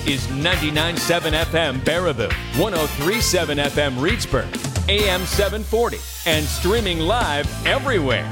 is 99.7 FM Baraboo, 103.7 FM Reedsburg, AM 740, and streaming live everywhere.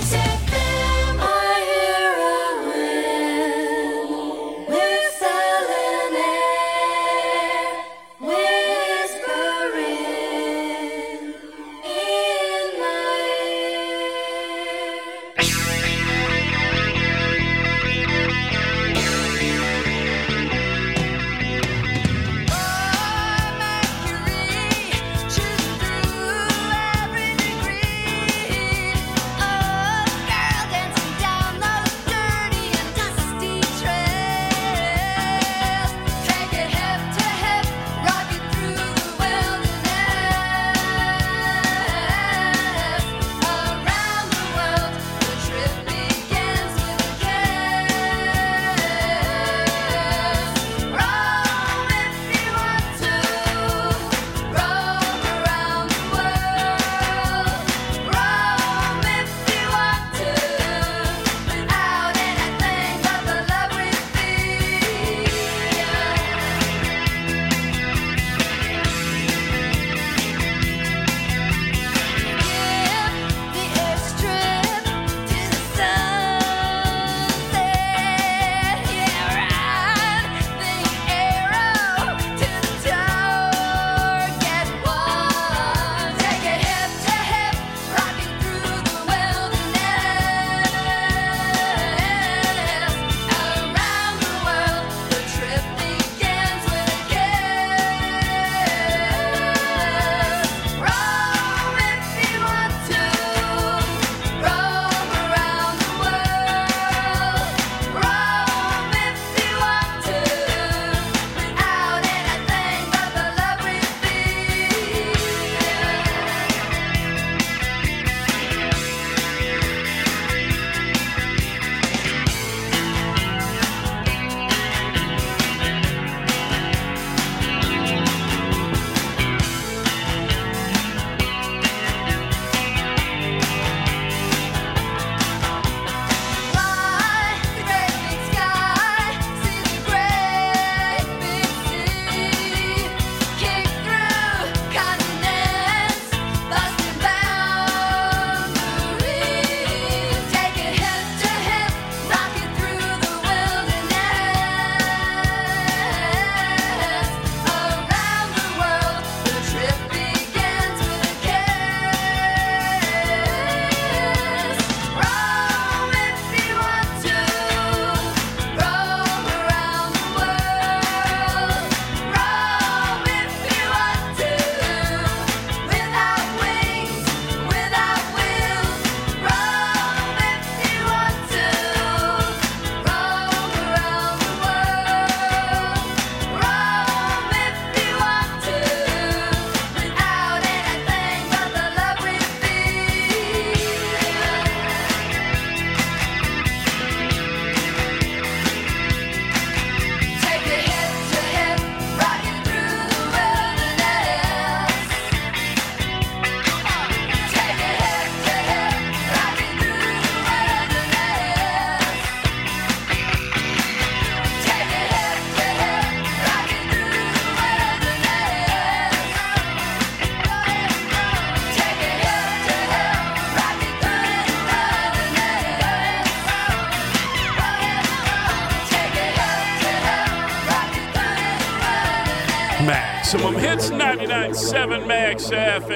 Maximum Hits 99.7 Max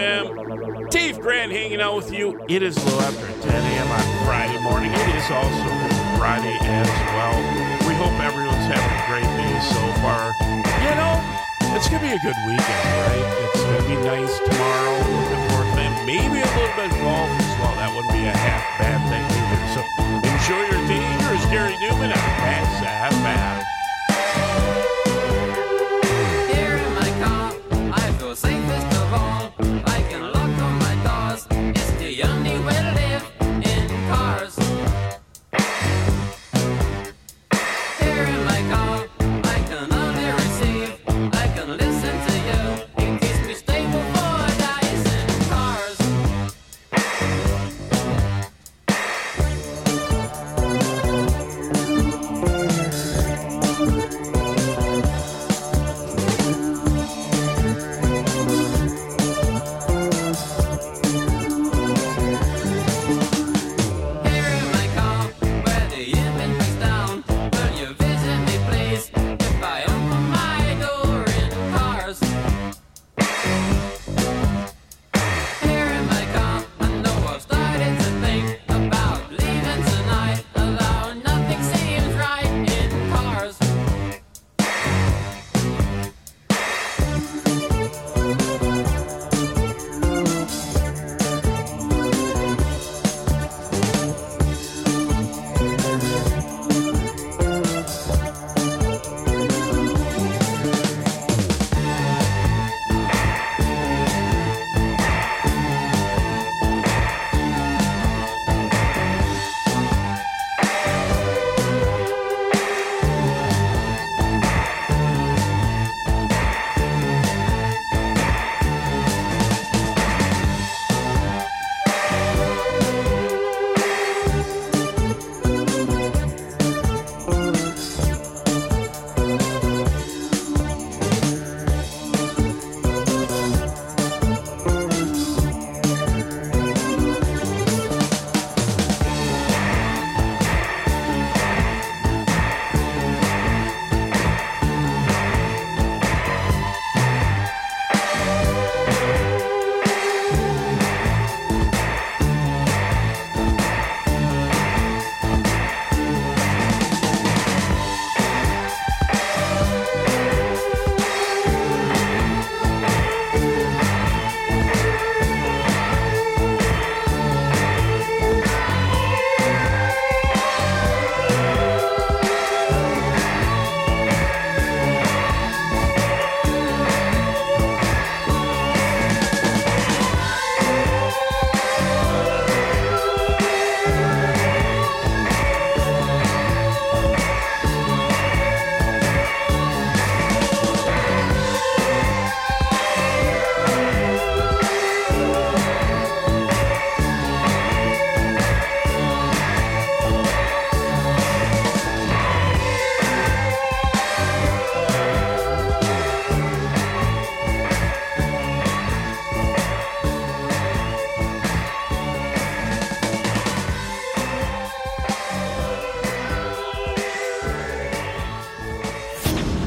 FM. Dave Grant hanging out with you. It is a little after 10 a.m. on Friday morning. It is also Friday as well. We hope everyone's having a great day so far. You know, it's going to be a good weekend, right? It's going to be nice tomorrow. Looking forward to that. Maybe a little bit of golf as well. That wouldn't be a half bad thing either. So enjoy your day. Here's Gary Newman on Max FM. Safest of all, I can lock on my doors. It's the only way to live in cars. Here in my car, I can only receive. I can listen to you. It keeps me stable for days in cars.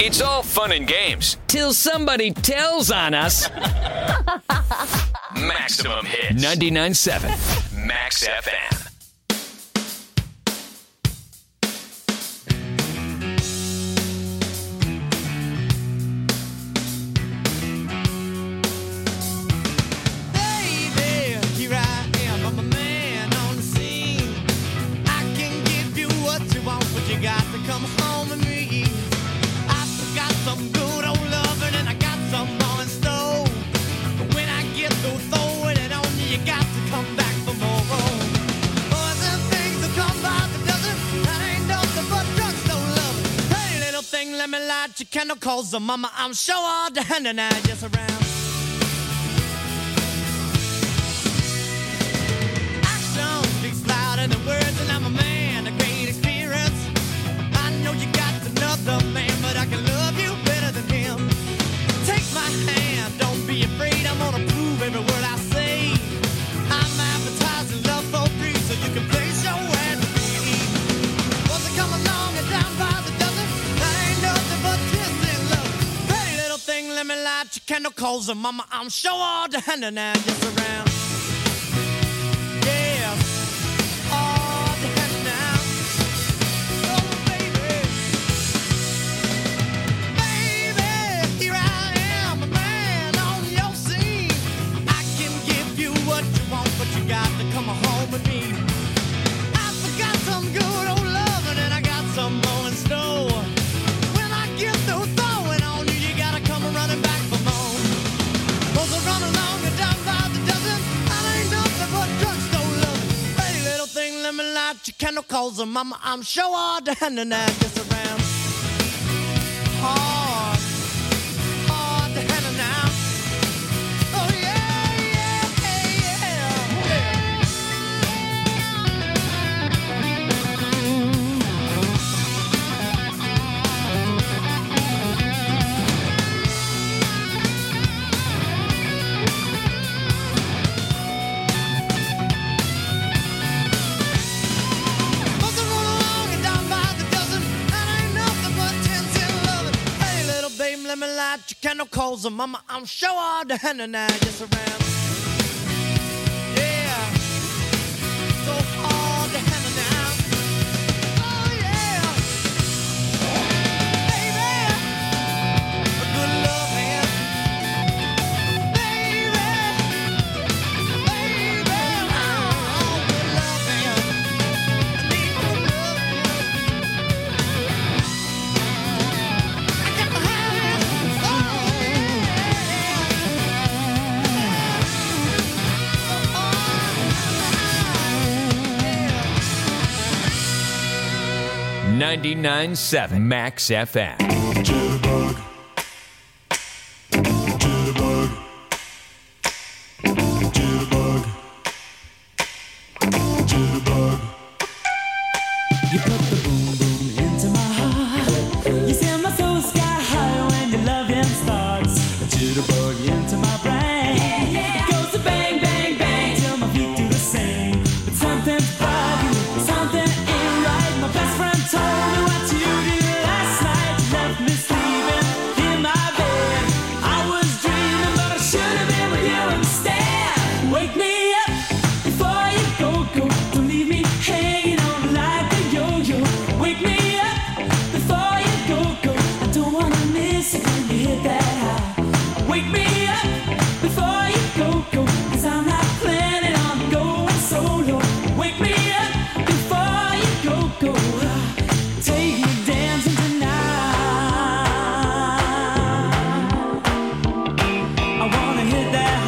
It's all fun and games. Till somebody tells on us. Maximum Hits. 99.7 Max FM. Your candle calls the mama, I'm sure all the hand and I just around. Action speaks louder than words, and I'm a man, a great experience. I know you got another man, but I can love you better than him. Take my hand, don't be afraid, I'm gonna prove every word I say. I'm advertising love for free, so you can place your ad to me. Once I come along and down by the dozen, I ain't nothing but tears in love. Pretty little thing, let me light your candle, calls her mama, I'm sure all the hand and I just around. Yeah, all the hand now. Oh baby, baby, here I am, a man on your scene. I can give you what you want, but you got to come home with me. I forgot some good old loving, and I got some more in store. When I get through throwing on you, you gotta come running back for more. Cause I run along and down by the dozen, I ain't nothing but drugstore love. Pretty little thing, let me light your candle, calls her mama, I'm sure all the hand and I just around. Hard, hard to handle now. Oh yeah, yeah, yeah, yeah. Must have run along and down by the dozen, and ain't nothing but tens in loving. Hey little babe, let me light your candle, calls her mama, I'm sure all the hand and I just around. Yeah, so hard to handle now. Oh yeah, baby, a good love man. Baby, oh, good love man. I need good love man. I got to have it. Oh yeah. 99.7 Max FM. Jitterbug. Jitterbug. Jitterbug. Jitterbug. You put the boom boom into my heart. You send my soul sky high when your loving starts. A jitterbug into my brain. It goes to bang bang bang till my feet do the same. But something's bugging, something ain't right. My best friend told me what you did last night. You left me sleeping in my bed. I was dreaming, but I should have been with you instead. Wake me up before you go. Don't leave me hanging on like a yo-yo. Wake me up before you go. I don't wanna miss it when you hit that high. Wake me up before you go. Cause I'm not planning on going solo. Wake me up before you go. Take me dancing tonight. I wanna hit that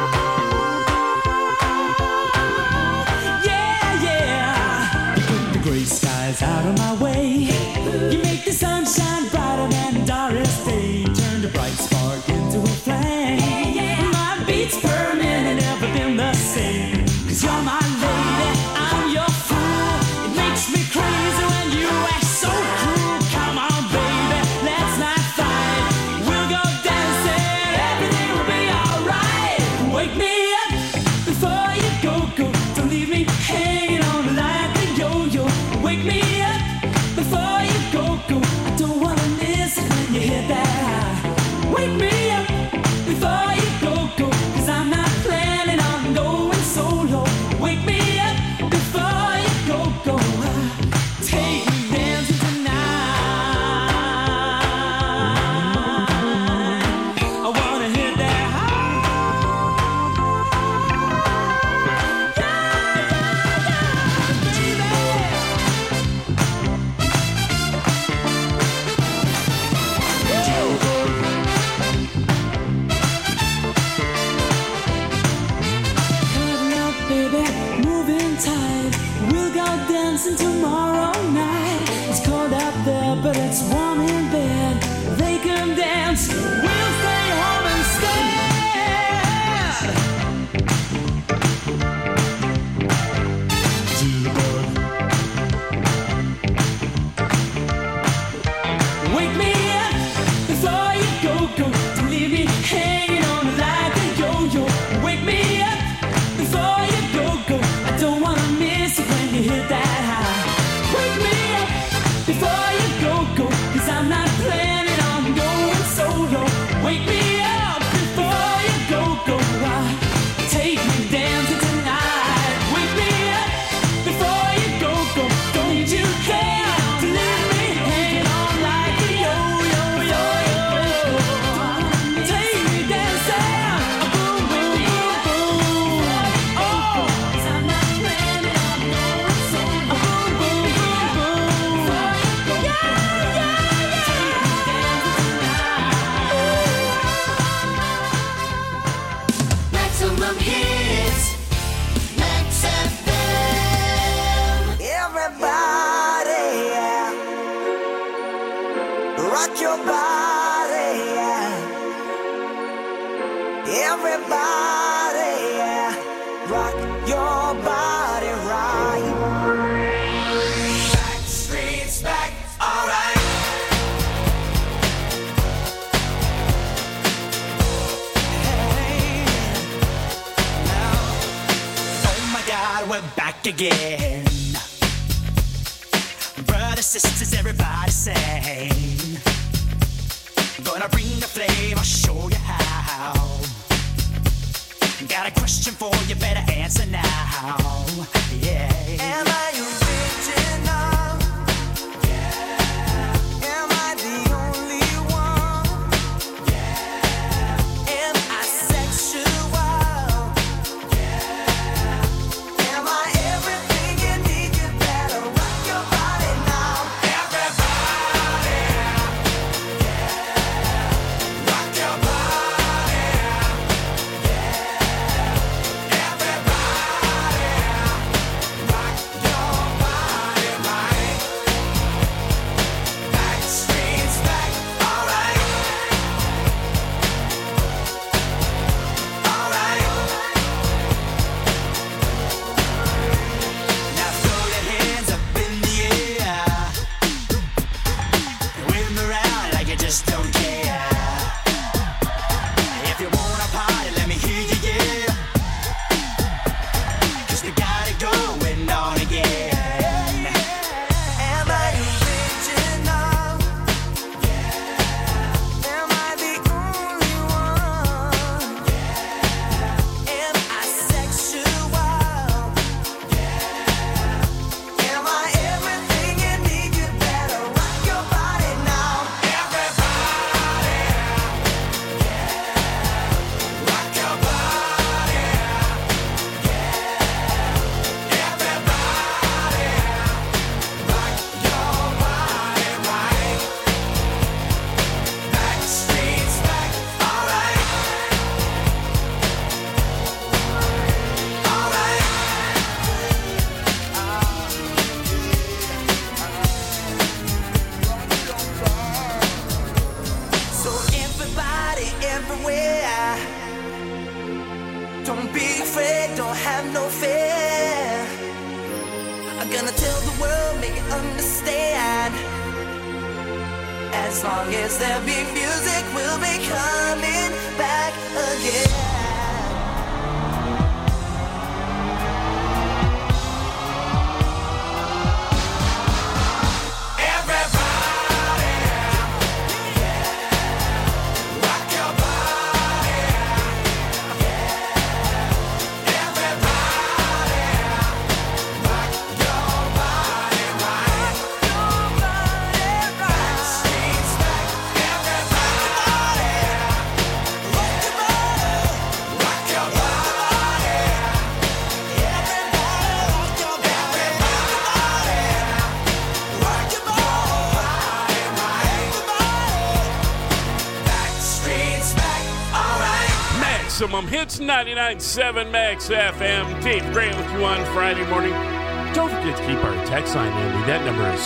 high. Yeah, yeah. You put the gray skies out of my way. You make the sunshine brighter than the darkest day. Turn the bright spark into a flame. My beats per minute never been the same. Cause you're my lady, I'm your fool. It makes me crazy when you act so cruel. Come on, baby, let's not fight. We'll go dancing, everything will be alright. Wake me up before you go. Don't leave me hanging on like a yo-yo. Wake me up before you go. dancing tomorrow night. It's cold out there, but it's warm in bed. They can dance, we'll stay home instead. Wake me up before you go. Don't leave me hanging on like a yo-yo. Wake me up before you go. I don't wanna miss it when you hit that high. Wake me up before you go. 'Cause I'm not planning on going solo. Wake me up before you go. Take me dancing tonight. Wake me up before you go. Don't you care to leave me hanging on like a yo-yo. Take me dancing, boom, boom, boom, boom. Oh, 'cause I'm not planning on going solo. Boom, boom, boom, boom. Yeah. Maximum hits, Max FM. Everybody, yeah. Rock your body, yeah. Everybody, yeah. Rock your body right. Backstreet's back, alright. Oh my God, we're back again. Brothers, sisters, everybody sing. Gonna bring the flame, I'll show you how. Got a question for you, better answer now. Yeah. Am I original? Yeah. Am I the only one? Yeah. Am I sexual? Yeah. Am I everything you need? You better rock your body now. Everybody. Yeah. Rock your body. Yeah. Everybody. Rock your body right. Backstreet's back, alright. Alright. Now throw your hands up in the air. Wave 'em around like you just don't care. If you wanna party, let me hear you, yeah. 'Cause we got it going on again. Am I original? Yeah. Am I the only one? Yeah. Am I sexual? Yeah. Am I everything you need? You better rock your body now. Everybody. Yeah. Rock your body. Yeah. Everybody. Rock your body right. Backstreet's back, alright. Alright. So everybody, everywhere, don't be afraid, don't have no fear. I'm gonna tell the world, make it understand. As long as there be music, we'll be coming back again. Everybody, yeah. Rock your body, yeah. Everybody, rock your body right. Backstreet's back, everybody, rock your body, rock your body, everybody, rock your body, rock your body right. Backstreet's back, alright. Maximum hits 99.7 Max FM. Dave Grant with you on Friday morning. Don't forget to keep our text line handy. That number is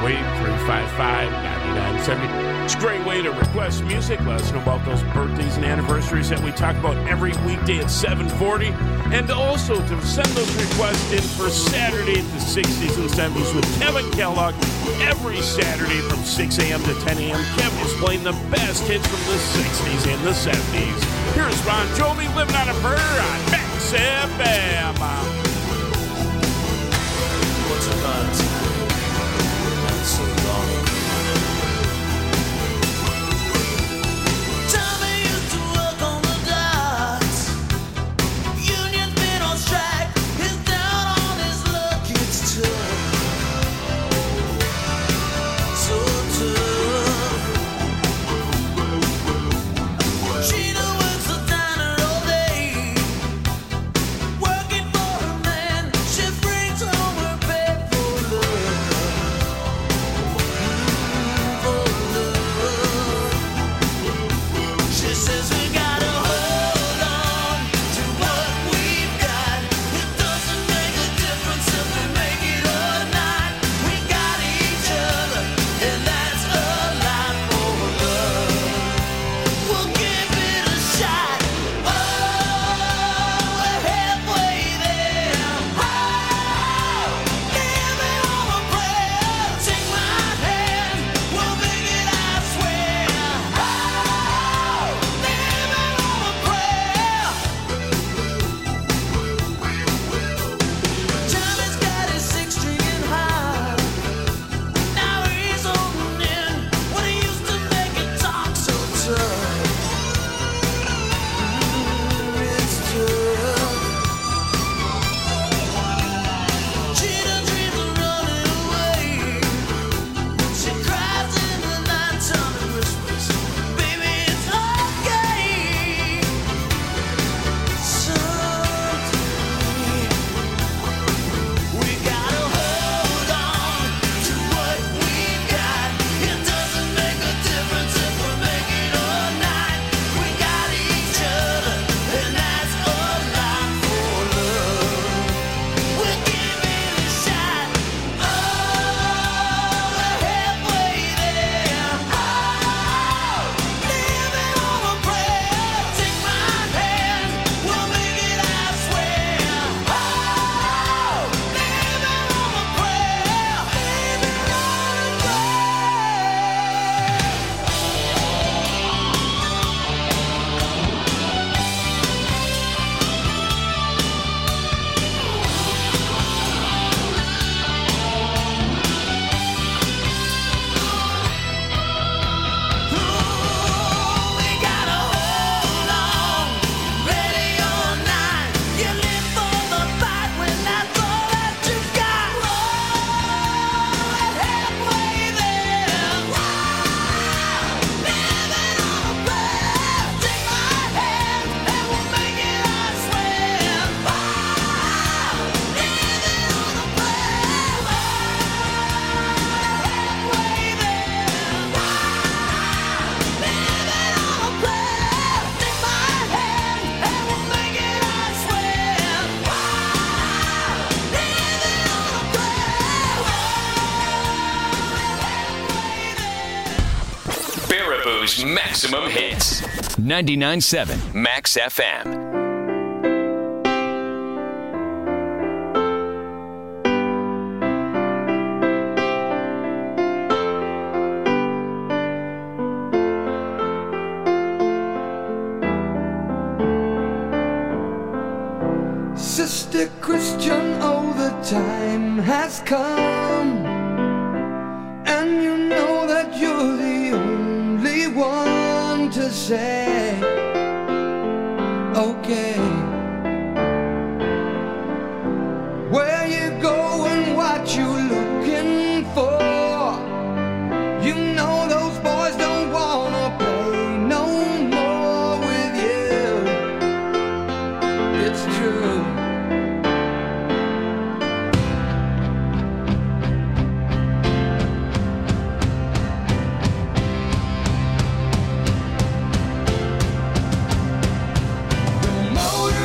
608-355-9970. It's a great way to request music. Let us know about those birthdays and anniversaries that we talk about every weekday at 7:40. And also to send those requests in for Saturday at the 60s and 70s with Kevin Kellogg every Saturday from 6 a.m. to 10 a.m. Kevin is playing the best hits from the 60s and the 70s. Here's Bon Jovi, Living on a Prayer on Max FM. What's about time? Not so long ago. Tommy used to work on the docks. Union's been on strike. He's down on his luck. It's tough. So tough. Gina works the diner all day. Working for her man. She brings home her bed for love. For love. She says we gotta hold on to what we've got. It doesn't make a difference if we make it or not. We got each other, and that's a lot for love. We'll give it a shot. Oh, we're halfway there. Oh, give me all a prayer. Take my hand, we'll make it, I swear. Oh, give me all a prayer. Tommy's got his six string high. Now he's holding in what he used to make it talk so tough. It's tough. Gina dreams of running away. She cries in the night time and whispers, "Baby, it's okay. Someday we gotta hold on to what we got. It doesn't make a difference if we make it or not. We got each other, and that's a lot for love. We'll give it a shot. Oh, we're halfway there. Oh, live it on a prayer. Take my hand, we'll make it, I swear. Oh, live it on a prayer. Live it on a we gotta hold on, ready or not. You live for the fight when that's all that you got. Oh, we're halfway there. Live it on a prayer. Take my hand and we'll make it, I swear. Oh, live it on a prayer. Halfway there. Live it on a prayer. Take my hand and we'll make it, I swear. Live it on a prayer. Baraboo's Maximum Hits. 99.7 Max FM. Sister Christian, oh, the time has come, and you know that you're the only one to say, okay. Where you going, what you looking for? You know those boys don't wanna play no more with you. It's true. The motor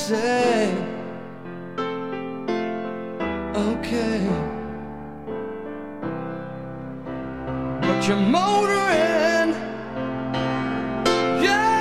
say, okay, but you're motoring, yeah,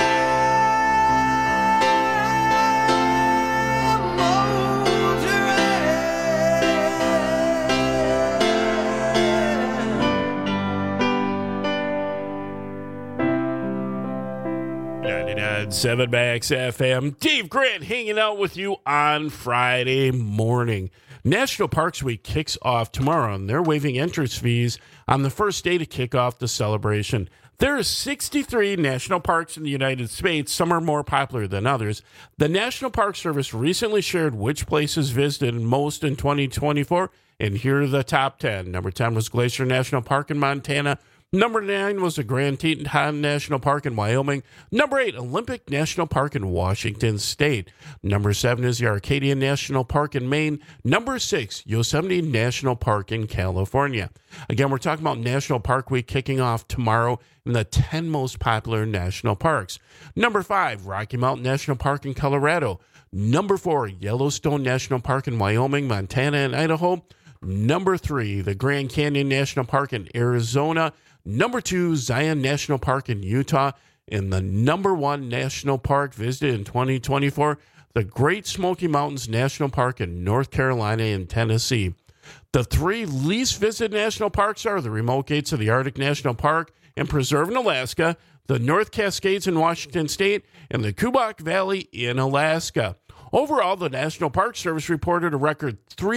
motoring. 7 Max FM. Dave Grant hanging out with you on Friday morning. National Parks Week kicks off tomorrow, and they're waiving entrance fees on the first day to kick off the celebration. There are 63 national parks in the United States. Some are more popular than others. The National Park Service recently shared which places visited most in 2024, and here are the top 10. Number 10 was Glacier National Park in Montana. Number 9 was the Grand Teton National Park in Wyoming. Number 8, Olympic National Park in Washington State. Number 7 is the Arcadia National Park in Maine. Number 6, Yosemite National Park in California. Again, we're talking about National Park Week kicking off tomorrow in the 10 most popular national parks. Number 5, Rocky Mountain National Park in Colorado. Number 4, Yellowstone National Park in Wyoming, Montana, and Idaho. Number 3, the Grand Canyon National Park in Arizona. Number 2, Zion National Park in Utah. And the number 1 national park visited in 2024, the Great Smoky Mountains National Park in North Carolina and Tennessee. The 3 least visited national parks are the Remote Gates of the Arctic National Park and Preserve in Alaska, the North Cascades in Washington State, and the Kubok Valley in Alaska. Overall, the National Park Service reported a record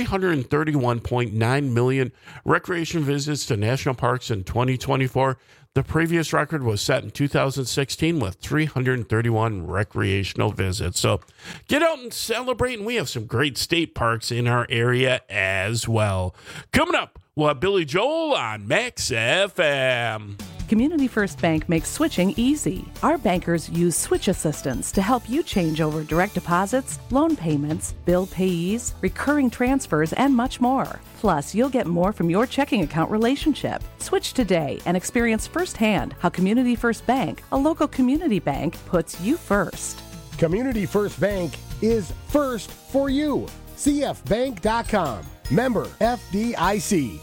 331.9 million recreation visits to national parks in 2024. The previous record was set in 2016 with 331 recreational visits. So get out and celebrate, and we have some great state parks in our area as well. Coming up, we'll have Billy Joel on Max FM. Community First Bank makes switching easy. Our bankers use switch assistance to help you change over direct deposits, loan payments, bill payees, recurring transfers, and much more. Plus, you'll get more from your checking account relationship. Switch today and experience firsthand how Community First Bank, a local community bank, puts you first. Community First Bank is first for you. CFBank.com. Member FDIC.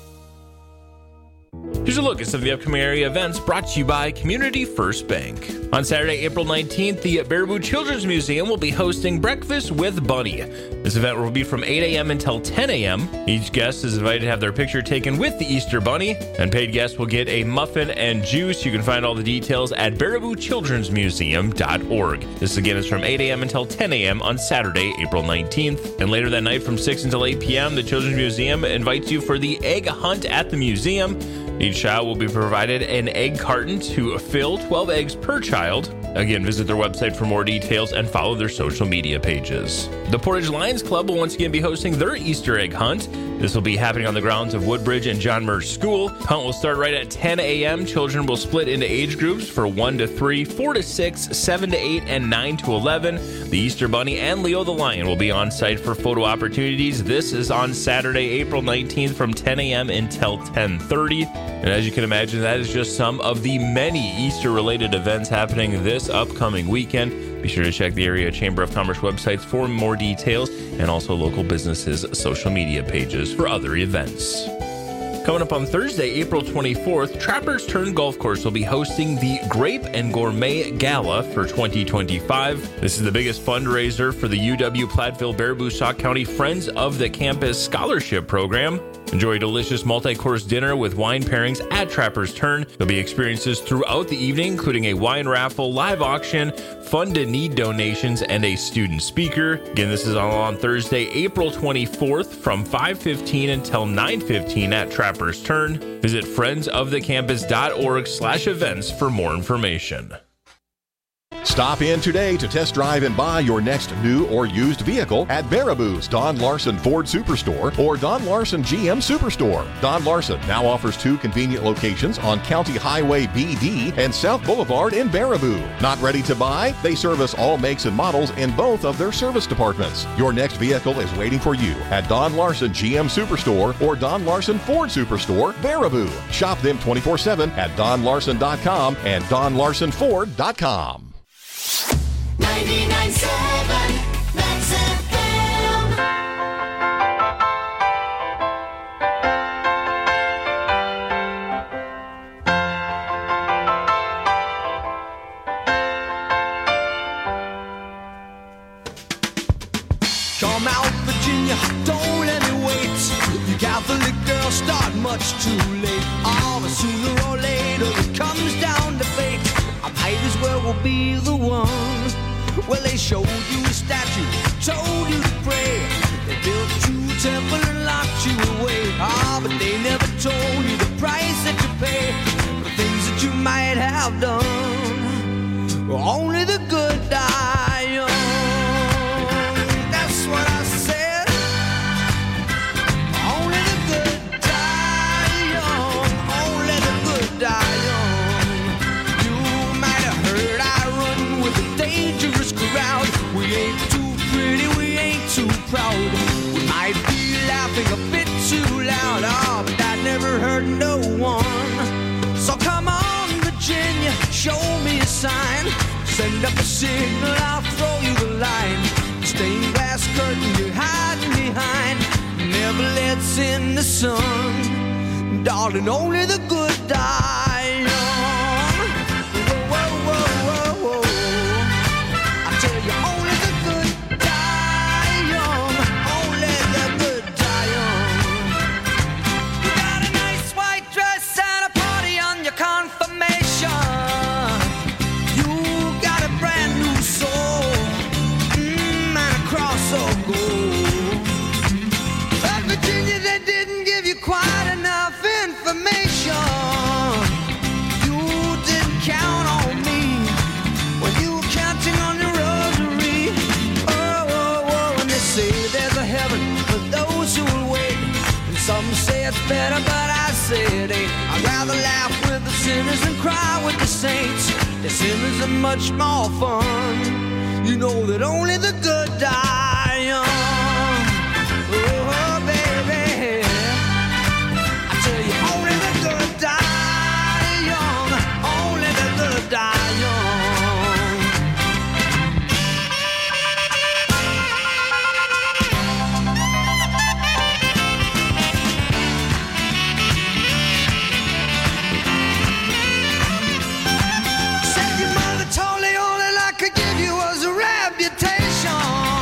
Here's a look at some of the upcoming area events brought to you by Community First Bank. On Saturday, April 19th, the Baraboo Children's Museum will be hosting Breakfast with Bunny. This event will be from 8 a.m. until 10 a.m. Each guest is invited to have their picture taken with the Easter Bunny, and paid guests will get a muffin and juice. You can find all the details at baraboochildrensmuseum.org. This again is from 8 a.m. until 10 a.m. on Saturday, April 19th. And later that night from 6 until 8 p.m., the Children's Museum invites you for the egg hunt at the museum. Each child will be provided an egg carton to fill 12 eggs per child. Again, visit their website for more details and follow their social media pages. The Portage Lions Club will once again be hosting their Easter egg hunt. This will be happening on the grounds of Woodbridge and John Merge School. Hunt will start right at 10 a.m. Children will split into age groups for 1 to 3, 4 to 6, 7 to 8, and 9 to 11. The Easter Bunny and Leo the Lion will be on site for photo opportunities. This is on Saturday, April 19th from 10 a.m. until 10:30. And as you can imagine, that is just some of the many Easter-related events happening this upcoming weekend. Be sure to check the Area Chamber of Commerce websites for more details, and also local businesses' social media pages for other events. Coming up on Thursday, April 24th, Trappers Turn Golf Course will be hosting the Grape and Gourmet Gala for 2025. This is the biggest fundraiser for the UW Platteville Baraboo Sauk County Friends of the Campus Scholarship Program. Enjoy a delicious multi-course dinner with wine pairings at Trappers Turn. There'll be experiences throughout the evening, including a wine raffle, live auction, fund to need donations, and a student speaker. Again, this is all on Thursday, April 24th from 5:15 until 9:15 at Trappers Turn. Visit friendsofthecampus.org/events for more information. Stop in today to test drive and buy your next new or used vehicle at Baraboo's Don Larson Ford Superstore or Don Larson GM Superstore. Don Larson now offers 2 convenient locations on County Highway BD and South Boulevard in Baraboo. Not ready to buy? They service all makes and models in both of their service departments. Your next vehicle is waiting for you at Don Larson GM Superstore or Don Larson Ford Superstore, Baraboo. Shop them 24/7 at donlarson.com and donlarsonford.com. 99.7 Max much too late. Oh, but sooner or later it comes down to fate. I might as well be the one. Well, they showed you a statue, told you to pray. They built you a temple and locked you away. Ah, but they never told you the price that you pay for the things that you might have done. Well, only the good die young. That's what I said. Only the good die young. Only the good die young. You might have heard I run with a dangerous crowd. We ain't too pretty, we ain't too proud. We might be laughing a bit too loud. Oh, but that never hurt no one. So come on, Virginia, show me a sign. Send up a signal, I'll throw you the line. Stained glass curtain you're hiding behind never lets in the sun. Darling, only the good die young. Whoa, whoa, whoa, whoa, whoa. I tell you, only the good die young. Only the good die young. You got a nice white dress and a party on your confirmation. You got a brand new soul, and a cross of gold. But Virginia, they didn't give you quite enough information. You didn't count on me when you were counting on your rosary. Oh, oh, oh, and they say there's a heaven for those who will wait. And some say it's better, but I say it ain't. I'd rather laugh with the sinners than cry with the saints. The sinners are much more fun. You know that only the good die young. Oh, baby, I tell you, only the good die young. Only the good die young. Said your mother told me all that I could give you was a reputation.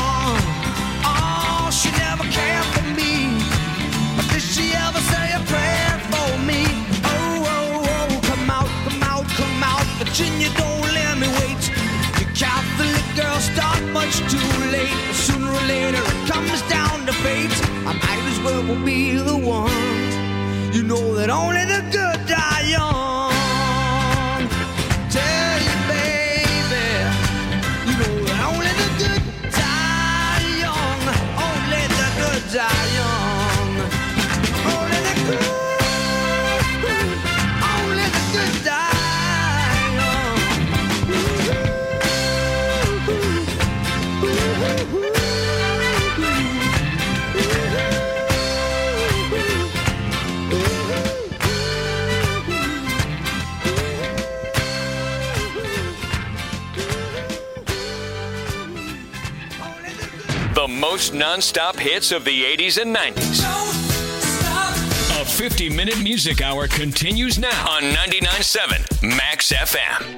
Oh, she never cared for me, but did she ever say a prayer for me? Oh, oh, oh, come out, come out, come out, Virginia, don't let me wait. You Catholic girls start much too late. Sooner or later it comes down to fate. I might as well be the one. You know that only the good die young. Tell you, baby, you know that only the good die young. Only the good die young. Only the good, only the good die young. The most non-stop hits of the 80s and 90s. A 50-minute music hour continues now on 99.7 Max FM.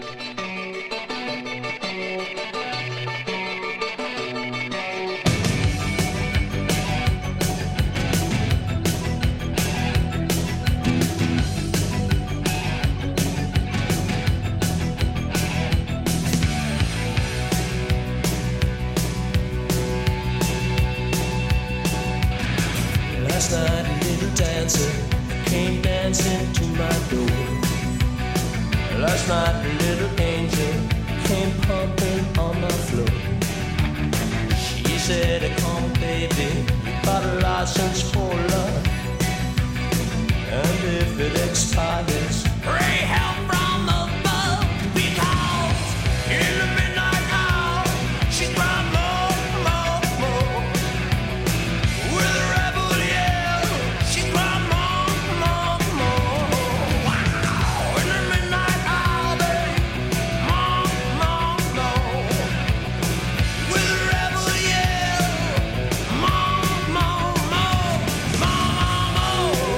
Last night a little dancer came dancing to my door. Last night a little angel came pumping on my floor. She said, come baby, you got a license for love, and if it expires, pray help from above, because in the midnight hour she cried more, more, more. With a rebel yell, she cried more, more, more. Wow, in the midnight hour, babe, more, more, more. With a rebel yell, more, more, more, more, more.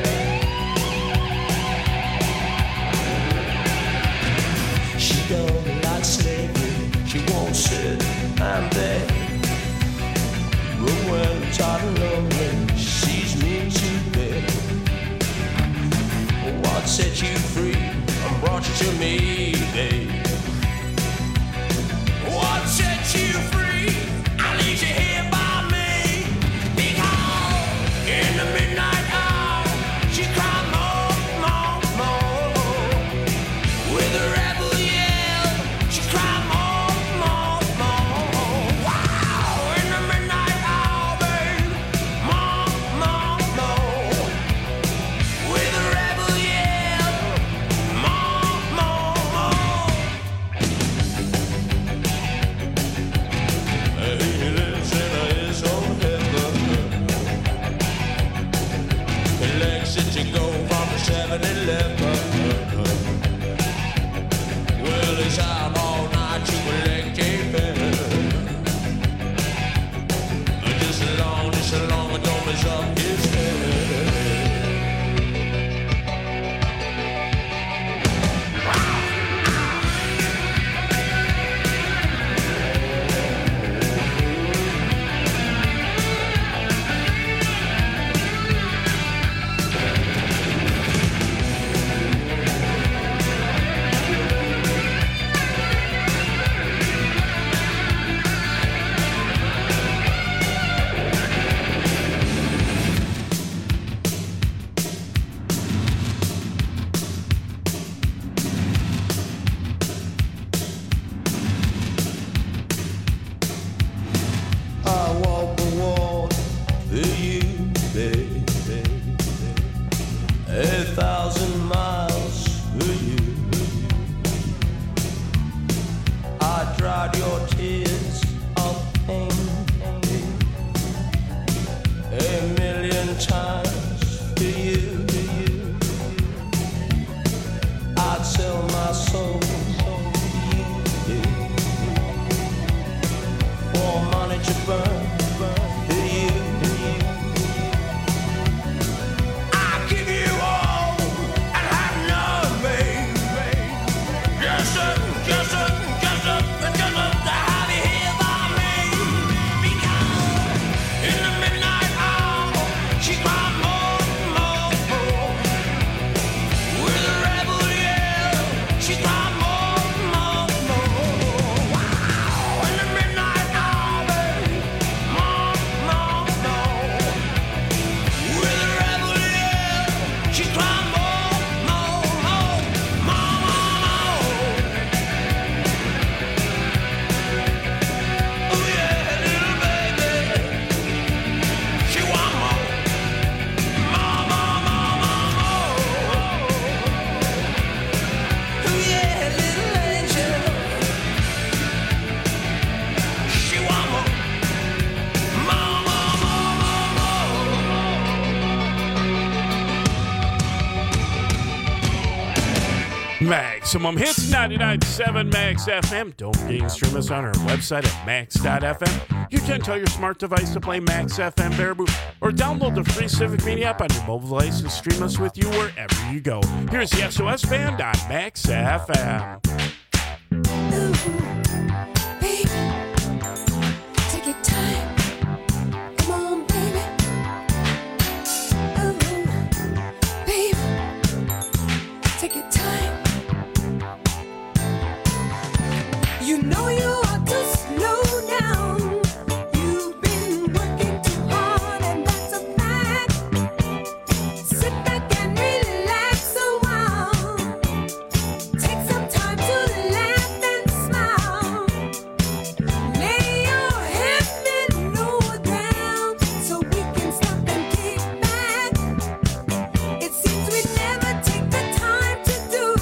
She don't like slavery, she won't sit and beg. But when I'm tired and lonely, she sees me to bed. what set you free and brought you to me, babe? What set you free? I leave you here by me. Because in the midnight hour, she cried more, more, more. With a rebel yell, she cried more, more, more. Wow! In the midnight hour, babe, more, more, more. With a rebel yell, more, more, more. He lives in his own heaven. Collects it to go from the 7-Eleven. Well, he's out all night to collect a pen. Just as long as don't mess up his head. I walk the wall for you, baby. 1,000 miles for you. I dried your tears of pain 1,000,000 times for you. I'd sell my soul for money to burn for you. I give you all and have none, babe. Just up to have you here by me. Because in the midnight hour, she cried more, more, more. With a rebel yell, she cried more, more, more. Wow, in the midnight hour, babe, more, more, more. With a rebel yell, she cried more, more, more, more, more. Oh yeah, little baby, she want more, more, more, more, more, more. Oh yeah, little angel, she want more, more, more, Maximum Hits 99.7 Max FM. Don't forget you can stream us on our website at max.fm. You can tell your smart device to play Max FM Baraboo or download the free Civic Media app on your mobile device and stream us with you wherever you go. Here's the SOS Band on Max FM. Take your time. Come on, baby. Babe, take your time. You know you ought to slow down. You've been working too hard, and that's a fact. Sit back and relax a while. Take some time to laugh and smile. Lay your head lower down so we can stop and kick back. It seems we never take the time to do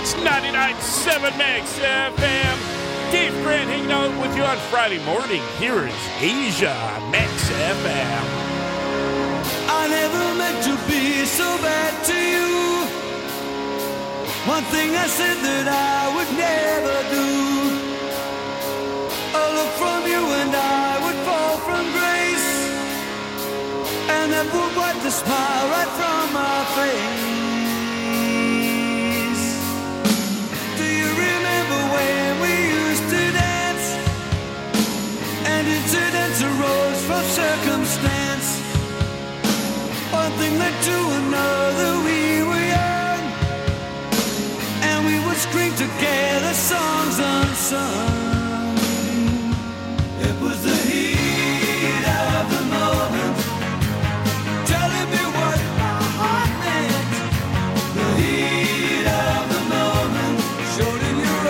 It's 99.7 Max FM. Dave Grant hanging out with you on Friday morning. Here is Asia on Max FM. I never meant to be so bad to you. One thing I said that I would never do. A look from you and I would fall from grace, and that would wipe the smile right from my face. Do you remember when we used to dance, and incidents arose from circumstance? One thing led to another, we were young, and we would scream together songs unsung. It was the heat of the moment, telling me what my heart meant. The heat of the moment showed in your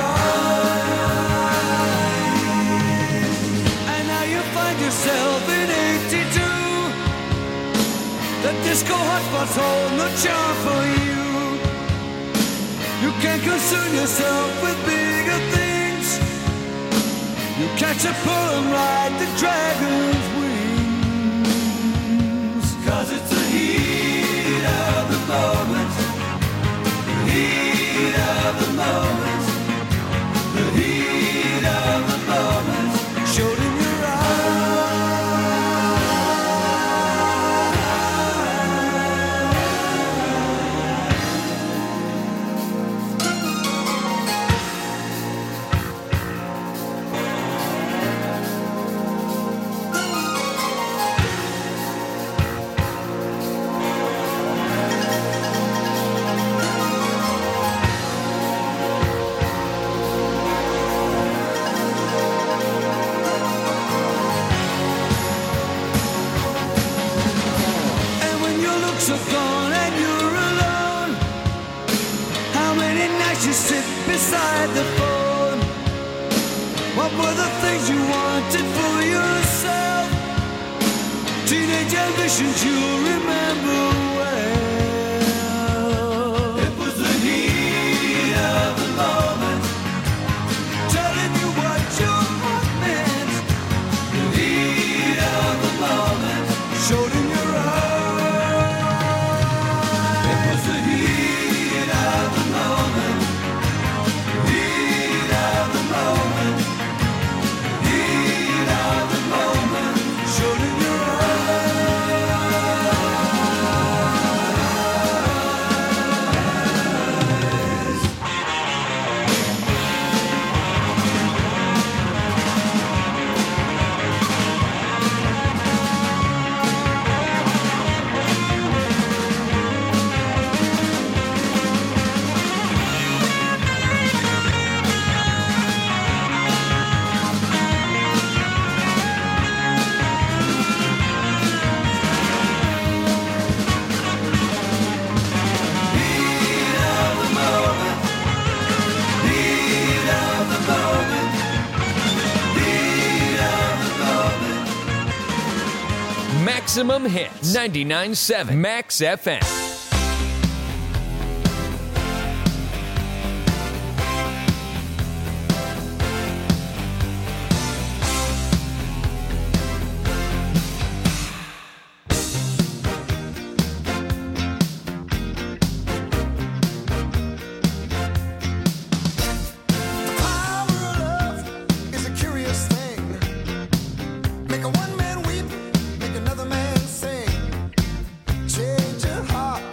eyes. And now you find yourself in 82. The disco hotspots hold no charm for you. You can't concern yourself with bigger things. You catch a pull and ride the dragon's wings. 'Cause it's the heat of the moment. The heat of the moment. The heat of the moment showed in your are gone and you're alone. How many nights you sit beside the phone? What were the things you wanted for yourself? Teenage ambitions you remember well. It was the heat of the moment, telling you what your heart meant. The heat of the moment showed in your eyes. Maximum hits. 99.7 Max FM. Make a one man weep, make another man sing. Change your heart.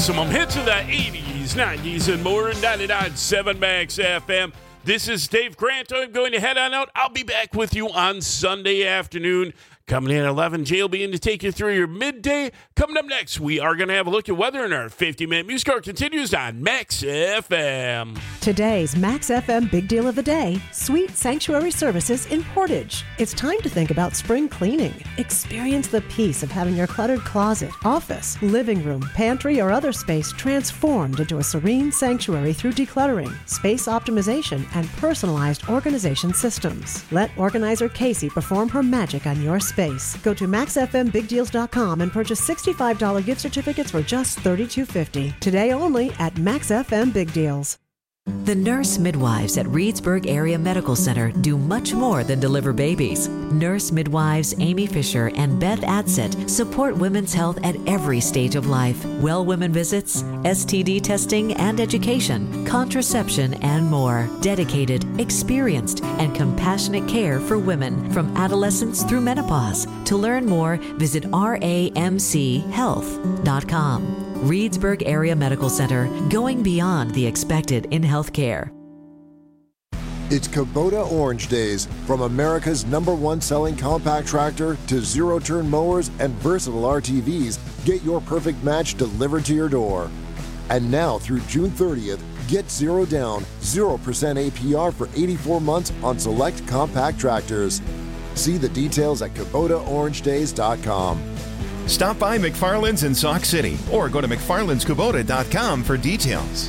Maximum hits of the 80s, 90s, and more. 99.7 Max FM. This is Dave Grant. I'm going to head on out. I'll be back with you on Sunday afternoon. Coming in at 11, Jay will be in to take you through your midday. Coming up next, we are going to have a look at weather, and our 50-minute music hour continues on Max FM. Today's Max FM Big Deal of the Day, Sweet Sanctuary Services in Portage. It's time to think about spring cleaning. Experience the peace of having your cluttered closet, office, living room, pantry, or other space transformed into a serene sanctuary through decluttering, space optimization, and personalized organization systems. Let organizer Casey perform her magic on your space. Go to maxfmbigdeals.com and purchase $65 gift certificates for just $32.50. Today only at Max FM Big Deals. The nurse midwives at Reedsburg Area Medical Center do much more than deliver babies. Nurse midwives Amy Fisher and Beth Adset support women's health at every stage of life. Well women visits, STD testing and education, contraception, and more. Dedicated, experienced, and compassionate care for women from adolescence through menopause. To learn more, visit ramchealth.com. Reedsburg Area Medical Center, going beyond the expected in healthcare. It's Kubota Orange Days. From America's #1 selling compact tractor to zero-turn mowers and versatile RTVs, get your perfect match delivered to your door. And now through June 30th, get zero down, 0% APR for 84 months on select compact tractors. See the details at KubotaOrangeDays.com. Stop by McFarland's in Sauk City or go to McFarland'sKubota.com for details.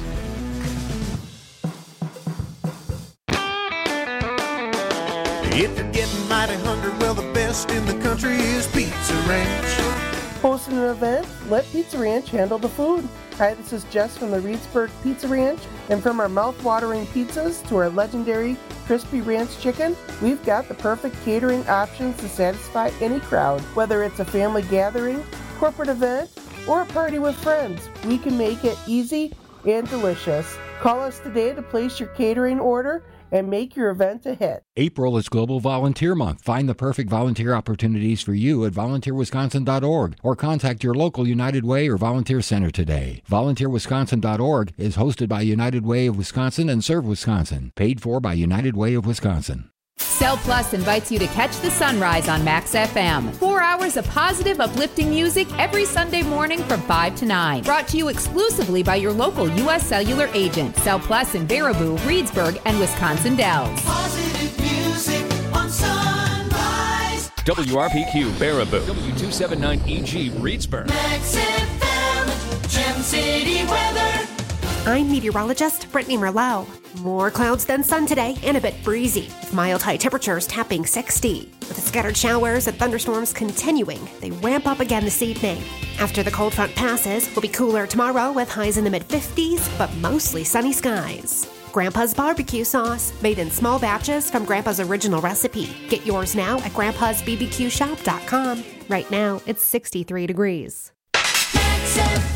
If you're getting mighty hungry, well, the best in the country is Pizza Ranch. Hosting an event? Let Pizza Ranch handle the food. Hi, this is Jess from the Reedsburg Pizza Ranch, and from our mouth-watering pizzas to our legendary crispy ranch chicken, we've got the perfect catering options to satisfy any crowd. Whether it's a family gathering, corporate event, or a party with friends, we can make it easy and delicious. Call us today to place your catering order and make your event a hit. April is Global Volunteer Month. Find the perfect volunteer opportunities for you at volunteerwisconsin.org or contact your local United Way or Volunteer Center today. Volunteerwisconsin.org is hosted by United Way of Wisconsin and Serve Wisconsin, paid for by United Way of Wisconsin. Cell Plus invites you to catch the sunrise on Max FM. 4 hours of positive, uplifting music every Sunday morning from 5 to 9. Brought to you exclusively by your local U.S. Cellular agent. Cell Plus in Baraboo, Reedsburg, and Wisconsin Dells. Positive music on sunrise. WRPQ Baraboo. W279EG Reedsburg. Max FM, Gem City weather. I'm meteorologist Brittany Merlot. More clouds than sun today and a bit breezy, with mild high temperatures tapping 60. With scattered showers and thunderstorms continuing, they ramp up again this evening. After the cold front passes, we'll be cooler tomorrow with highs in the mid-50s, but mostly sunny skies. Grandpa's barbecue sauce, made in small batches from Grandpa's original recipe. Get yours now at grandpa'sbbqshop.com. Right now, it's 63 degrees. Max FM.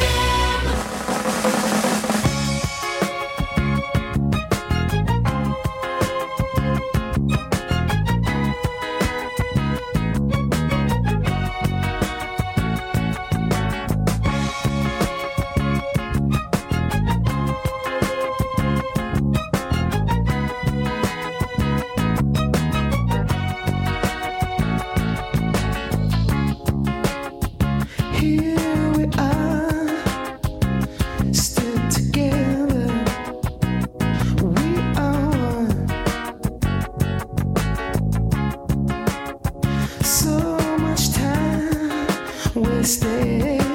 Here we are, still together. We are one. So much time wasted.